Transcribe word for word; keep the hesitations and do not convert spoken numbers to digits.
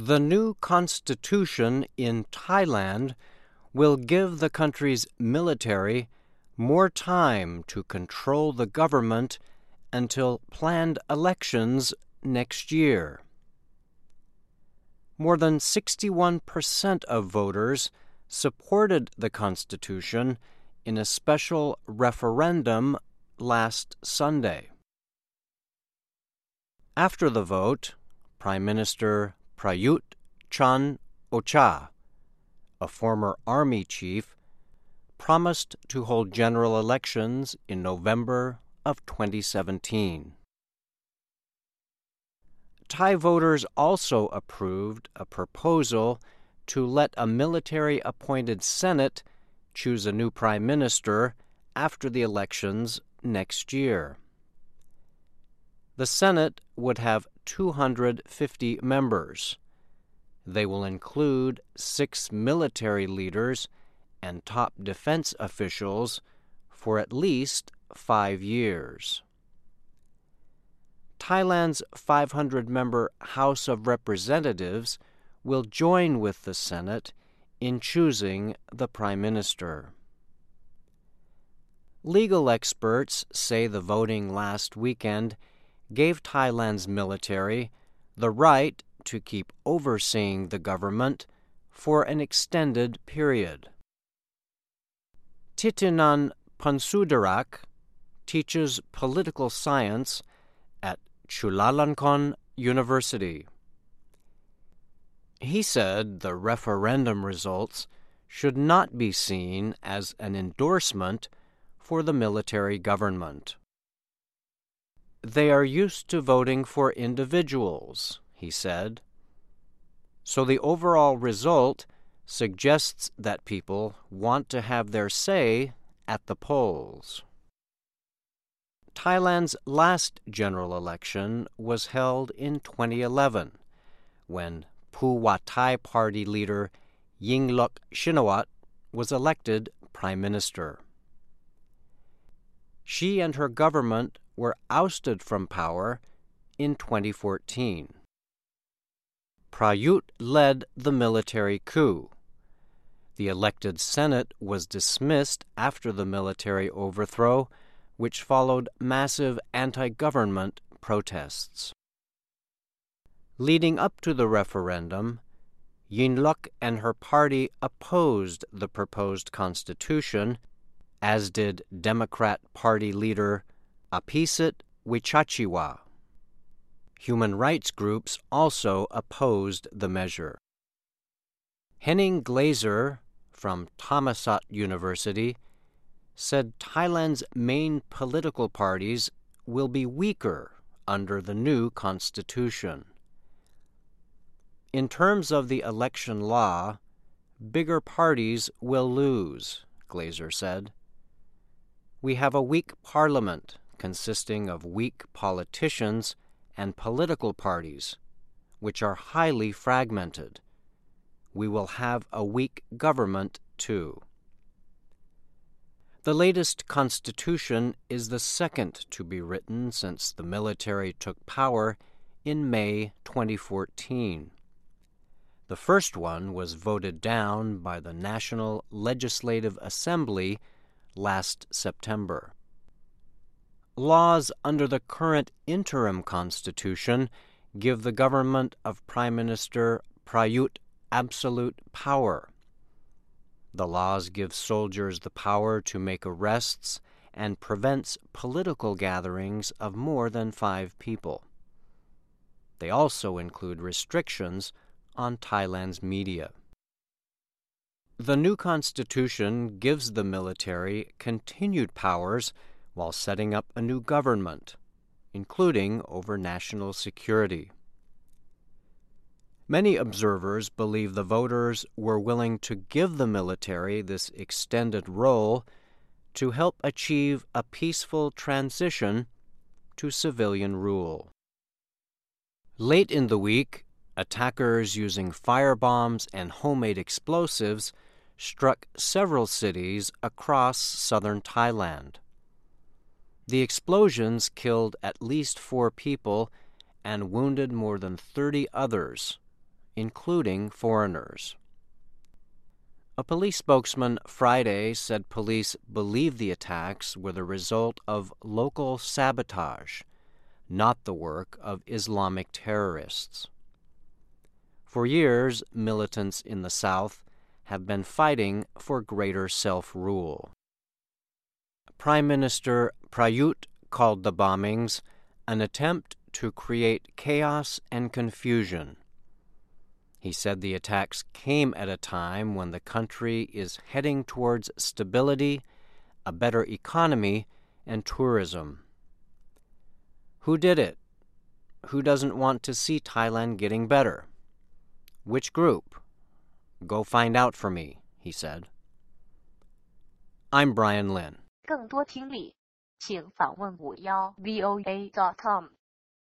The new constitution in Thailand will give the country's military more time to control the government until planned elections next year. More than sixty-one percent of voters supported the Constitution in a special referendum last Sunday. After the vote, Prime Minister Prayut Chan-o-cha, a former army chief, promised to hold general elections in November of twenty seventeen. Thai voters also approved a proposal to let a military-appointed Senate choose a new prime minister after the elections next year. The Senate would have two hundred fifty members. They will include six military leaders and top defense officials for at least five years. Thailand's five hundred member House of Representatives will join with the Senate in choosing the Prime Minister. Legal experts say the voting last weekend gave Thailand's military the right to keep overseeing the government for an extended period. Titinan Pansudarak teaches political science at Chulalongkorn University. He said the referendum results should not be seen as an endorsement for the military government. They are used to voting for individuals, he said. So the overall result suggests that people want to have their say at the polls. Thailand's last general election was held in twenty eleven, when Pheu Wat Thai Party leader Yingluck Shinawatra was elected prime minister. She and her government were ousted from power in twenty fourteen. Prayut led the military coup. The elected Senate was dismissed after the military overthrow, which followed massive anti-government protests. Leading up to the referendum, Yingluck and her party opposed the proposed constitution, as did Democrat Party leader Apisit Wichachiwa. Human rights groups also opposed the measure. Henning Glaser from Thammasat University said Thailand's main political parties will be weaker under the new constitution. In terms of the election law, bigger parties will lose, Glaser said. We have a weak parliament consisting of weak politicians and political parties, which are highly fragmented. We will have a weak government, too. The latest constitution is the second to be written since the military took power in May twenty fourteen. The first one was voted down by the National Legislative Assembly last September. Laws under the current interim constitution give the government of Prime Minister Prayut absolute power. The laws give soldiers the power to make arrests and prevents political gatherings of more than five people. They also include restrictions on Thailand's media. The new constitution gives the military continued powers while setting up a new government, including over national security. Many observers believe the voters were willing to give the military this extended role to help achieve a peaceful transition to civilian rule. Late in the week, attackers using firebombs and homemade explosives struck several cities across southern Thailand. The explosions killed at least four people and wounded more than thirty others, including foreigners. A police spokesman Friday said police believe the attacks were the result of local sabotage, not the work of Islamic terrorists. For years, militants in the South have been fighting for greater self-rule. Prime Minister Prayut called the bombings an attempt to create chaos and confusion. He said the attacks came at a time when the country is heading towards stability, a better economy, and tourism. Who did it? Who doesn't want to see Thailand getting better? Which group? Go find out for me, he said. I'm Brian Lynn. 更多听力，请访问五幺 V O A dot com。